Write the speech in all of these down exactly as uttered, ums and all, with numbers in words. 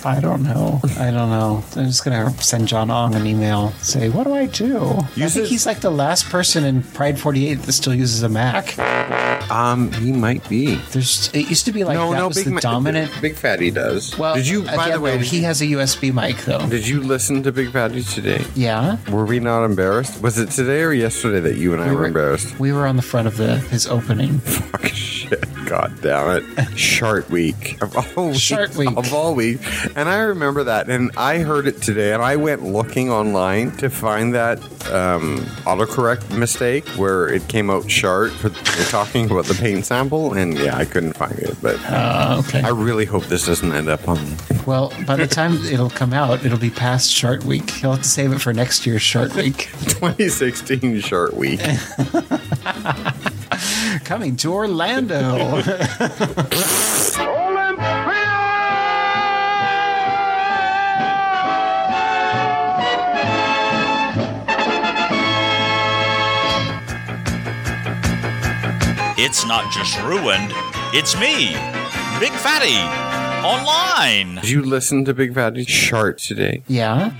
I don't know. I don't know. I'm just going to send John Ong an email. Say, what do I do? I think he's like the last person in Pride forty-eight that still uses a Mac. Um, he might be. There's. It used to be like no, that no, was Big the Ma- dominant. Big Fatty does. Well, did you? By again, the way, though, he has a U S B mic though. Did you listen to Big Fatty today? Yeah. Were we not embarrassed? Was it today or yesterday that you and I we were, were embarrassed? We were on the front of the his opening. Fuck shit. God damn it. Shart week. Of all Shart week. Of all week. And I remember that. And I heard it today. And I went looking online to find that um, autocorrect mistake where it came out shart. For, they're talking about the paint sample. And yeah, I couldn't find it. But uh, okay. I really hope this doesn't end up on. Well, by the time it'll come out, it'll be past Shart Week. You'll have to save it for next year's Shart Week. twenty sixteen Shart Week. Coming to Orlando. It's not just ruined, it's me, Big Fatty, online. Did you listen to Big Fatty Shart today? Yeah.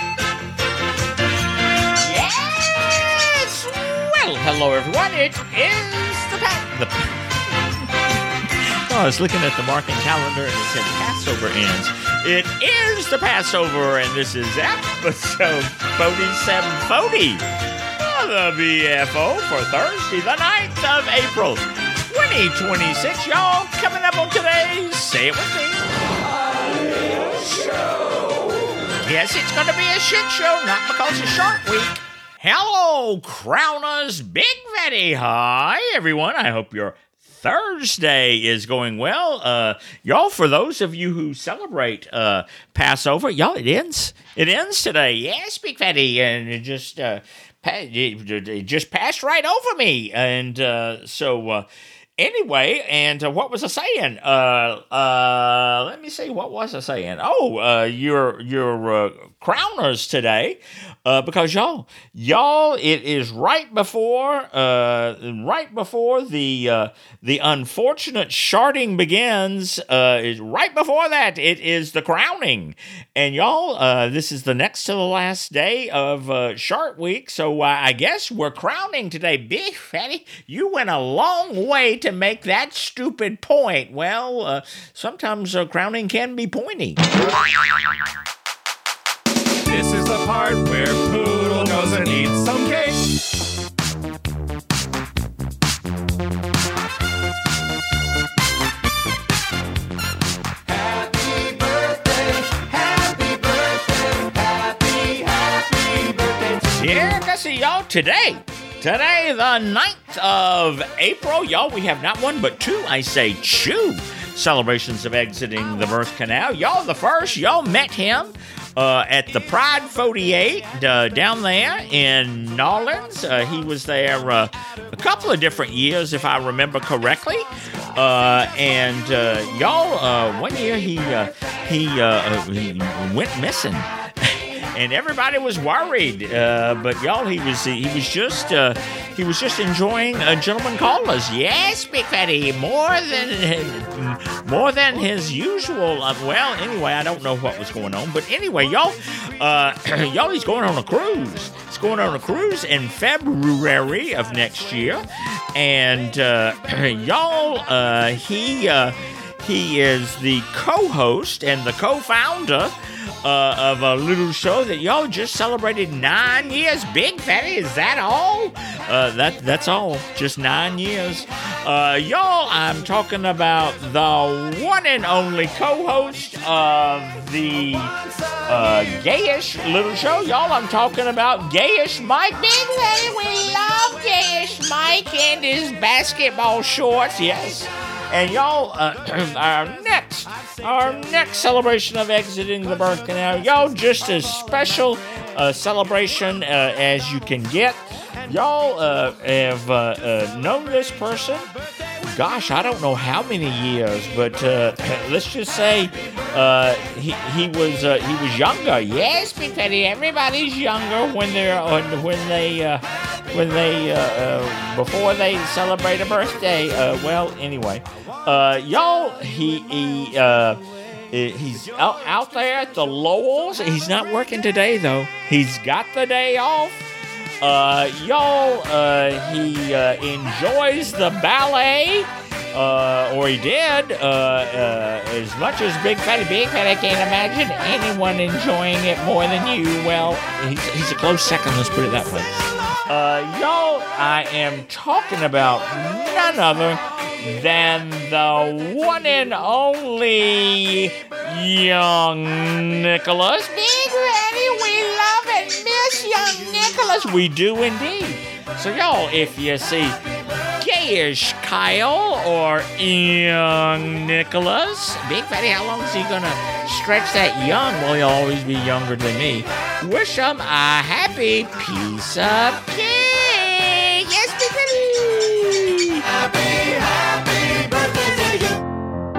Yes! Well, hello everyone, it is the pa- the Oh, I was looking at the marking calendar and it said Passover ends. It is the Passover and this is episode forty-seven forty. The B F O for Thursday, the ninth of April, twenty twenty-six. Y'all, coming up on today's Say It With Me. A show. Yes, it's going to be a shit show, not because it's Shark Week. Hello, Crowners, Big Fatty. Hi, everyone. I hope your Thursday is going well. Uh, y'all, for those of you who celebrate uh, Passover, y'all, it ends. It ends today. Yes, Big Fatty. And it just... Uh, It just passed right over me. And uh, so, uh, anyway, and uh, what was I saying? Uh, uh, let me see, what was I saying? Oh, uh, your, your uh, Crowners today, uh, because y'all, y'all, it is right before, uh, right before the, uh, the unfortunate sharding begins, uh, is right before that, it is the crowning. And y'all, uh, this is the next to the last day of uh, Shart Week, so uh, I guess we're crowning today. Big Fatty, you went a long way to make that stupid point. Well, uh, sometimes uh, crowning can be pointy. This is the part where Poodle goes and eats some cake. Happy birthday, happy birthday, happy, happy birthday. Yeah, I see y'all today. Today, the ninth of April. Y'all, we have not one but two, I say two, celebrations of exiting the birth canal. Y'all, the first, y'all met him uh, at the Pride forty-eight uh, down there in New Orleans. Uh, he was there uh, a couple of different years, if I remember correctly. Uh, and uh, y'all, uh, one year he uh, he, uh, he went missing. And everybody was worried, uh, but y'all, he was he was just uh, he was just enjoying a gentleman callers. Yes, Big Fatty, more than more than his usual. Uh, well, anyway, I don't know what was going on, but anyway, y'all, uh, y'all, he's going on a cruise. He's going on a cruise in February of next year, and uh, y'all, uh, he uh, he is the co-host and the co-founder. Uh, of a little show that y'all just celebrated nine years. Big Fatty, is that all? Uh, that that's all. Just nine years. Uh, y'all, I'm talking about the one and only co-host of the uh, gayish little show. Y'all, I'm talking about Gayish Mike. Big Fatty, we love Gayish Mike and his basketball shorts. Yes. And y'all, uh, our next, our next celebration of exiting the birth canal, y'all, just as special a celebration uh, as you can get. Y'all uh, have uh, uh, known this person, gosh, I don't know how many years, but uh, let's just say uh, he he was uh, he was younger. Yes, Big Fatty, everybody's younger when they're uh, when they. Uh, When they, uh, uh, before they celebrate a birthday, uh, well, anyway, uh, y'all, he, he, uh, He's out, out there at the Lowells. He's not working today, though. He's got the day off. Uh, y'all, uh, he uh, enjoys the ballet, uh, or he did, uh, uh, as much as Big Fatty. Big Fatty, I can't imagine anyone enjoying it more than you. Well, he's, he's a close second, let's put it that way. Uh, y'all, I am talking about none other than the one and only Young Nicholas. Big Fatty, we love and miss Young Nicholas. We do indeed. So y'all, if you see gayish Kyle or Young Nicholas, Big Fatty, how long is he gonna stretch that young? Well, he'll always be younger than me. Wish him a happy piece of cake. Yes, Big Fatty. Happy, happy birthday to you.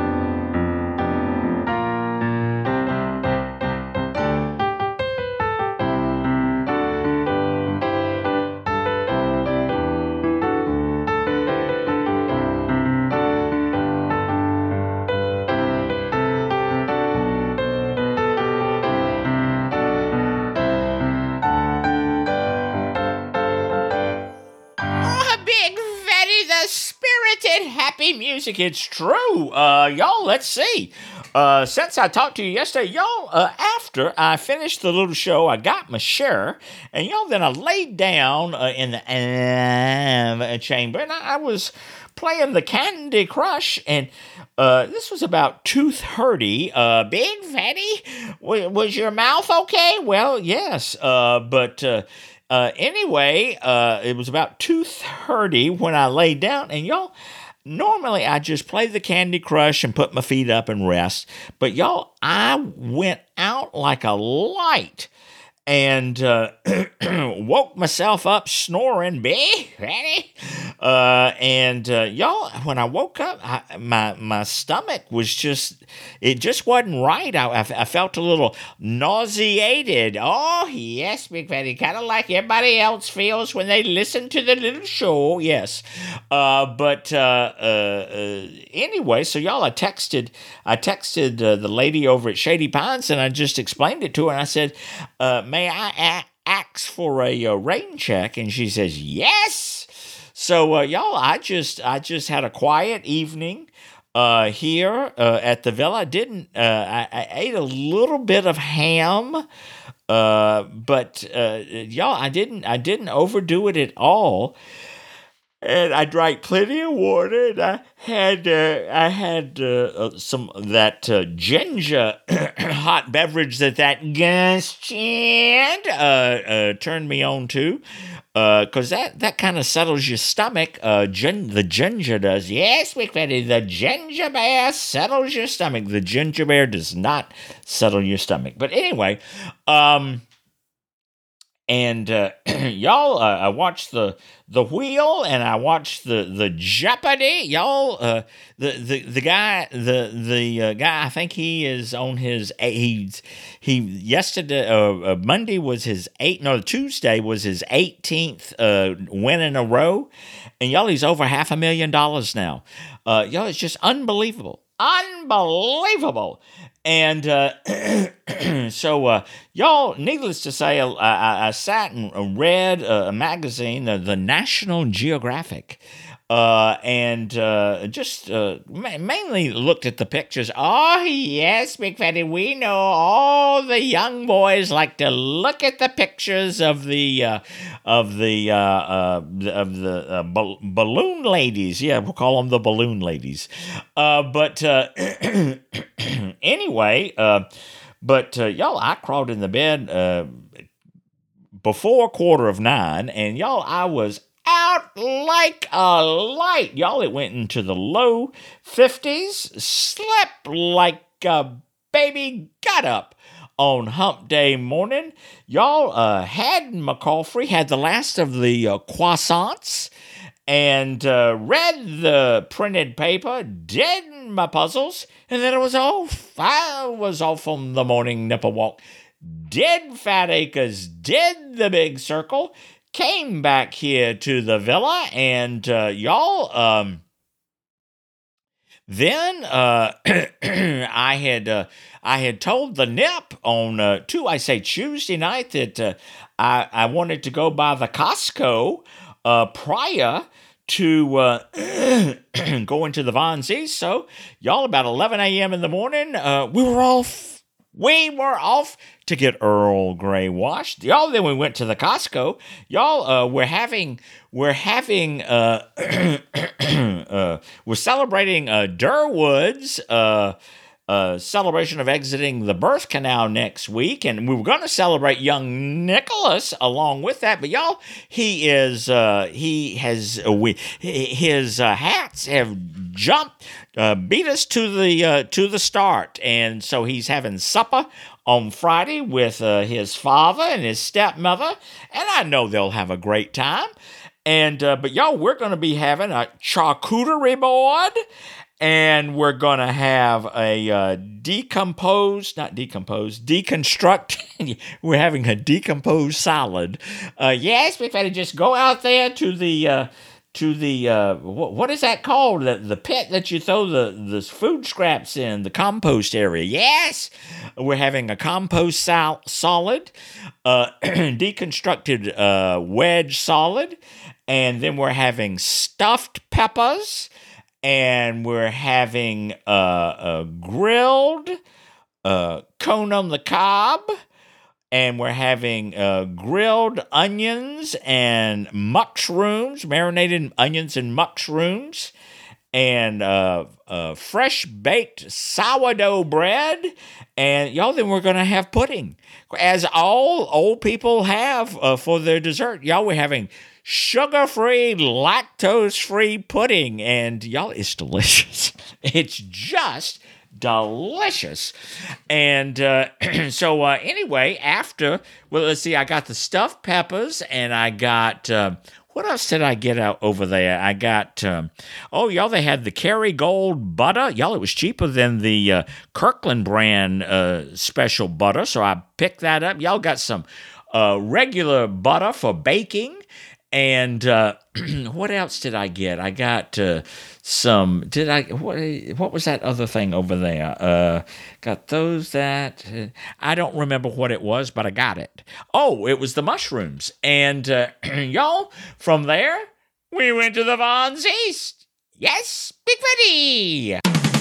Happy music, it's true. Uh, y'all, let's see. Uh, since I talked to you yesterday, y'all, uh, after I finished the little show, I got my share, and y'all, then I laid down uh, in the uh, chamber, and I, I was playing the Candy Crush, and uh, this was about two thirty. Uh, Big Fatty, w- was your mouth okay? Well, yes, uh, but... Uh, Uh, anyway, uh, it was about two thirty when I laid down, and y'all, normally I just play the Candy Crush and put my feet up and rest, but y'all, I went out like a light and uh, woke myself up snoring, Big Fatty. Uh, and uh, y'all, when I woke up, I, my my stomach was just, it just wasn't right. I, I, I felt a little nauseated. Oh, yes, Big Fatty, kind of like everybody else feels when they listen to the little show, yes. Uh, but uh, uh, uh, anyway, so y'all, I texted, I texted uh, the lady over at Shady Pines, and I just explained it to her, and I said, uh, may I a- ask for a uh, rain check? And she says, yes. So, uh, y'all, I just I just had a quiet evening uh, here uh, at the villa. I didn't uh, I, I ate a little bit of ham, uh, but uh, y'all, I didn't I didn't overdo it at all. And I drank plenty of water, and I had uh, I had uh, some that uh, ginger hot beverage that that Gus Chand uh, uh, turned me on to, because uh, that, that kind of settles your stomach. Uh, gin- the ginger does. Yes, Big Fatty, the ginger beer settles your stomach. The ginger beer does not settle your stomach. But anyway, um... And uh, y'all, uh, I watched the the Wheel, and I watched the the Jeopardy. Y'all, uh, the the the guy, the the uh, guy, I think he is on his he's he yesterday uh, uh, Monday was his eight no Tuesday was his eighteenth uh, win in a row, and y'all, he's over half a million dollars now. Uh, y'all, it's just unbelievable, unbelievable. And uh, so, uh, y'all, needless to say, I, I, I sat and read a magazine, uh, the National Geographic, uh, and uh, just uh, ma- mainly looked at the pictures. Oh, yes, Big Fatty, we know all the young boys like to look at the pictures of the uh, of the uh, uh, of the uh, ba- balloon ladies. Yeah, we'll call them the balloon ladies. Uh, but uh, anyway, uh, but uh, y'all, I crawled in the bed uh, before quarter of nine, and y'all, I was out like a light. Y'all, it went into the low fifties, slept like a baby, got up on hump day morning. Y'all, uh, had McCaulfrey, had the last of the uh, croissants, and uh, read the printed paper, did my puzzles, and then it was off. I was off on the morning nipple walk, did Fat Acres, did the big circle, came back here to the villa, and uh, y'all, um, then uh, I had uh, I had told the Nip on uh, two, I say Tuesday night that uh, I I wanted to go by the Costco uh, prior to uh, going to the Von Z's. So y'all, about eleven a.m. in the morning, uh, we were off. We were off to get Earl Grey washed. Y'all, then we went to the Costco. Y'all, uh, we're having, we're having, uh, uh, we're celebrating uh, Durwood's uh, uh, celebration of exiting the birth canal next week, and we were going to celebrate young Nicholas along with that. But y'all, he is, uh, he has, uh, we, his uh, hats have jumped. Uh, beat us to the uh, to the start, and so he's having supper on Friday with uh, his father and his stepmother, and I know they'll have a great time. And uh, but y'all, we're going to be having a charcuterie board, and we're going to have a uh, decomposed, not decomposed, deconstruct. We're having a decomposed salad. Uh, yes, we've had to just go out there to the. Uh, To the, uh, what, what is that called? The, the pit that you throw the, the food scraps in, the compost area. Yes! We're having a compost sal- solid, uh, deconstructed uh, wedge solid, and then we're having stuffed peppers, and we're having uh, uh, grilled uh, cone on the cob, and we're having uh, grilled onions and mushrooms, marinated onions and mushrooms, and uh, uh, fresh baked sourdough bread. And y'all, then we're going to have pudding, as all old people have uh, for their dessert. Y'all, we're having sugar-free, lactose-free pudding. And y'all, it's delicious. It's just delicious. And uh, so uh, anyway, after, well, let's see, I got the stuffed peppers, and I got, uh, what else did I get out over there? I got, um, oh, y'all, they had the Kerrygold butter. Y'all, it was cheaper than the uh, Kirkland brand uh, special butter, so I picked that up. Y'all got some uh, regular butter for baking. And uh, what else did I get? I got uh, some. Did I? What? What was that other thing over there? Uh, got those. That uh, I don't remember what it was, but I got it. Oh, it was the mushrooms. And uh, y'all, from there we went to the Von Z's. Yes, Big Betty.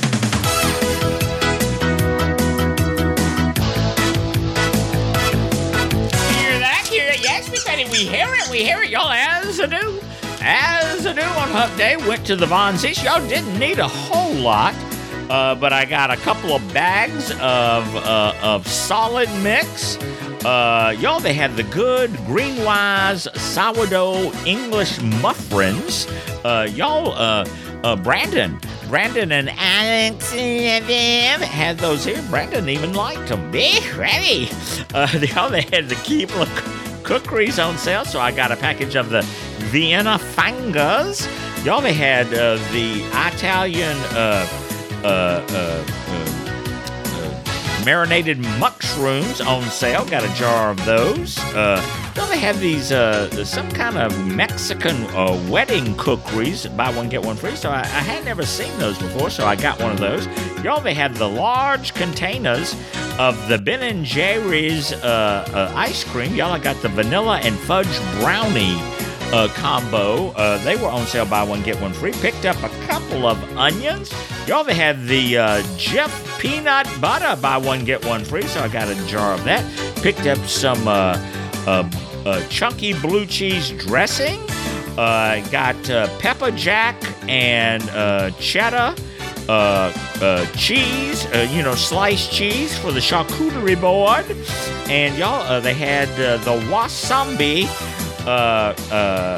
We hear it, we hear it, y'all, as I do. As I do on Hump Day, went to the Von Z's. Y'all didn't need a whole lot, uh, but I got a couple of bags of uh, of solid mix. Uh, y'all, they had the good Greenwise sourdough English muffins. Uh, y'all, uh, uh, Brandon, Brandon and Alex and them had those here. Brandon even liked them. Be ready. Uh, y'all, they had the Keebler cookeries on sale, so I got a package of the Vienna Fingers. Y'all, they had uh, the Italian uh, uh, uh, uh, marinated mushrooms on sale. Got a jar of those. Uh, y'all, they had these uh, some kind of Mexican uh, wedding cookeries, buy one get one free. So I, I had never seen those before, so I got one of those. Y'all, they had the large containers of the Ben and Jerry's uh, uh, ice cream. Y'all, I got the vanilla and fudge brownie uh, combo. Uh, they were on sale, buy one, get one free. Picked up a couple of onions. Y'all, they had the uh, Jif peanut butter, buy one, get one free. So I got a jar of that. Picked up some uh, uh, uh, chunky blue cheese dressing. Uh, got uh, pepper jack and uh, cheddar. Uh, uh, cheese, uh, you know, sliced cheese for the charcuterie board. And y'all, uh, they had uh, the wasabi uh, uh,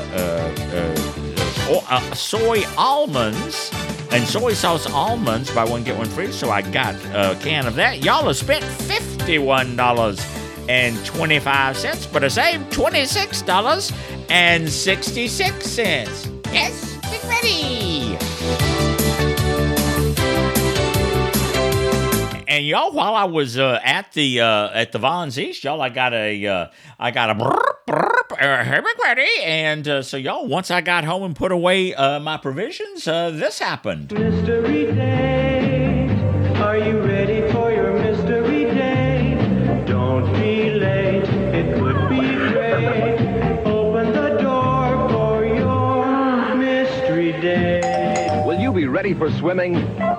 uh, uh, uh, soy almonds and soy sauce almonds, buy one, get one free. So I got a can of that. Y'all have spent fifty-one dollars and twenty-five cents, but I saved twenty-six dollars and sixty-six cents. Yes, get ready. and y'all, while I was uh, at the uh, at the Vons East, y'all, I got a uh, I got a burp, burp, uh, hey, McGrady, and uh, so y'all, once I got home and put away uh, my provisions, uh, this happened. Mystery date, are you ready for your mystery date? Don't be late, it would be great. Open the door for your mystery date. Will you be ready for swimming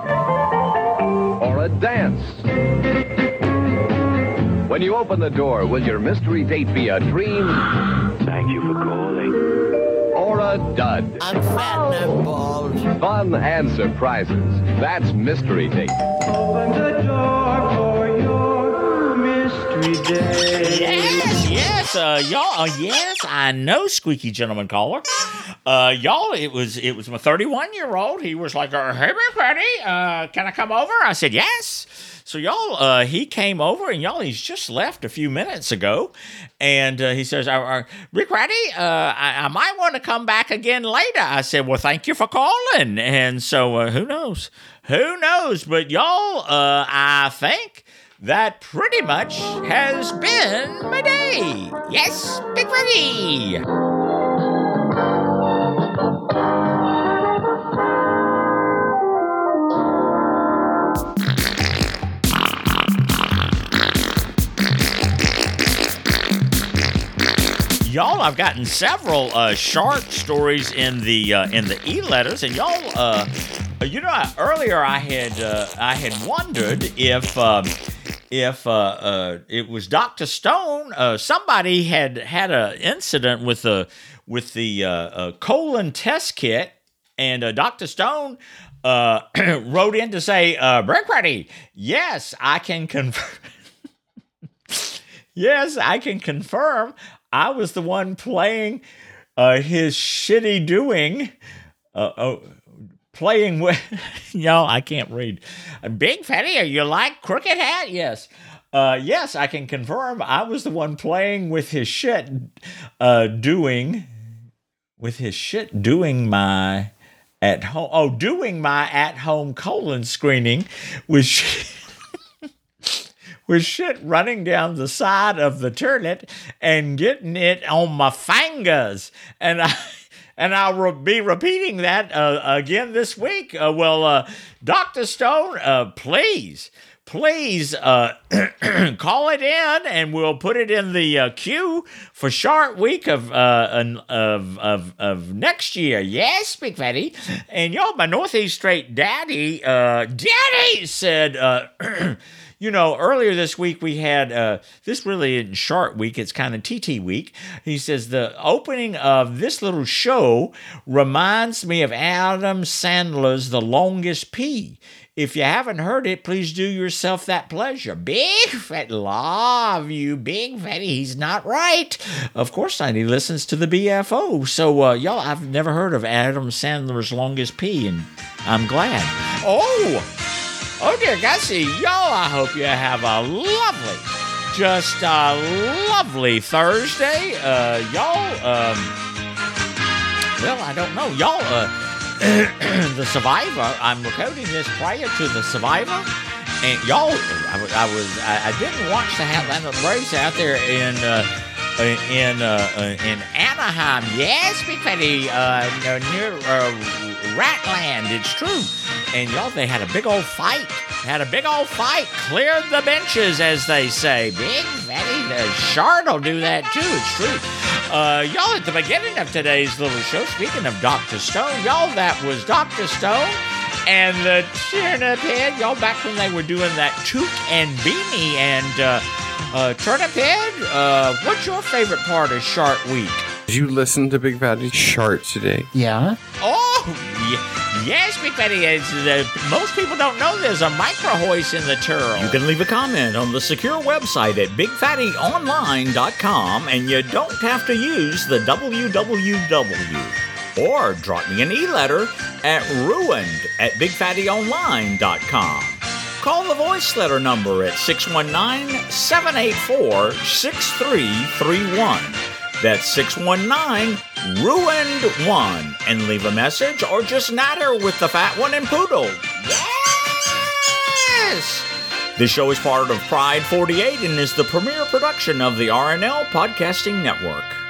or a dance? When you open the door, will your mystery date be a dream? Thank you for calling. Or a dud? I'm fat and I'm bald. Fun and surprises. That's Mystery Date. Open the door for your mystery date. Yes, yes, uh, y'all. Uh, yes, I know, squeaky gentleman caller. Uh, y'all, it was it was my thirty-one year old. He was like, uh, "Hey, McGrady, uh, can I come over?" I said, "Yes." So y'all, uh, he came over, and y'all, he's just left a few minutes ago, and uh, he says, uh, uh, "Rick Ratty, uh, I, I might want to come back again later." I said, "Well, thank you for calling." And so, uh, who knows? Who knows? But y'all, uh, I think that pretty much has been my day. Yes, Big Ratty. Y'all, I've gotten several uh, short stories in the uh, in the e-letters, and y'all, uh, you know, I, earlier I had uh, I had wondered if um, if uh, uh, it was Doctor Stone. Uh, somebody had had an incident with the with the uh, uh, colon test kit, and uh, Doctor Stone uh, wrote in to say, uh, "Brick Ready, yes, I can confirm. Yes, I can confirm." I was the one playing uh, his shitty doing, uh, oh, playing with, y'all, I can't read. Big Fatty, are you like Crooked Hat? Yes. Uh, yes, I can confirm I was the one playing with his shit, uh, doing, with his shit doing my at home, oh, doing my at-home colon screening with shit. With shit running down the side of the toilet and getting it on my fingers. And I and I'll re- be repeating that uh, again this week. Uh, well, uh, Doctor Stone, uh, please, please uh, call it in, and we'll put it in the uh, queue for Shark Week of, uh, of of of next year. Yes, Big Fatty. And y'all, my Northeast Straight Daddy, uh, Daddy said. Uh, You know, earlier this week we had, uh, this really isn't Shark Week, it's kind of T T Week. He says, the opening of this little show reminds me of Adam Sandler's The Longest Pee. If you haven't heard it, please do yourself that pleasure. Big Fat, love you, Big Fatty, he's not right. Of course not, he listens to the B F O. So, uh, y'all, I've never heard of Adam Sandler's Longest Pee, and I'm glad. Oh! Oh dear Gussie, y'all, I hope you have a lovely, just a lovely Thursday. Uh, y'all, um, well, I don't know. Y'all, uh, the Survivor, I'm recording this prior to the Survivor. And y'all, I, I was, I, I didn't watch the Atlanta Braves out there in, uh, in, uh, in Anaheim. Yes, Big Fatty, uh, near, uh, Ratland, it's true. And y'all, they had a big old fight. Had a big old fight. Cleared the benches, as they say. Big Fatty, the Shard will do that too. It's true. Uh, y'all, at the beginning of today's little show, speaking of Doctor Stone, y'all, that was Doctor Stone and the Turnip Head. Y'all, back when they were doing that Toque and Beanie and uh, uh, Turnip Head. Uh, what's your favorite part of Shark Week? Did you listen to Big Fatty Shark today? Yeah. Oh, yeah. Yes, Big Fatty. Is, uh, most people don't know there's a micro hoist in the turtle. You can leave a comment on the secure website at big fatty online dot com, and you don't have to use the w w w. Or drop me an e-letter at ruined at big fatty online dot com. Call the voice letter number at six one nine, seven eight four, six three three one. That's six one nine, ruined one. And leave a message or just natter with the fat one and poodle. Yes! This show is part of Pride forty-eight and is the premier production of the R N L Podcasting Network.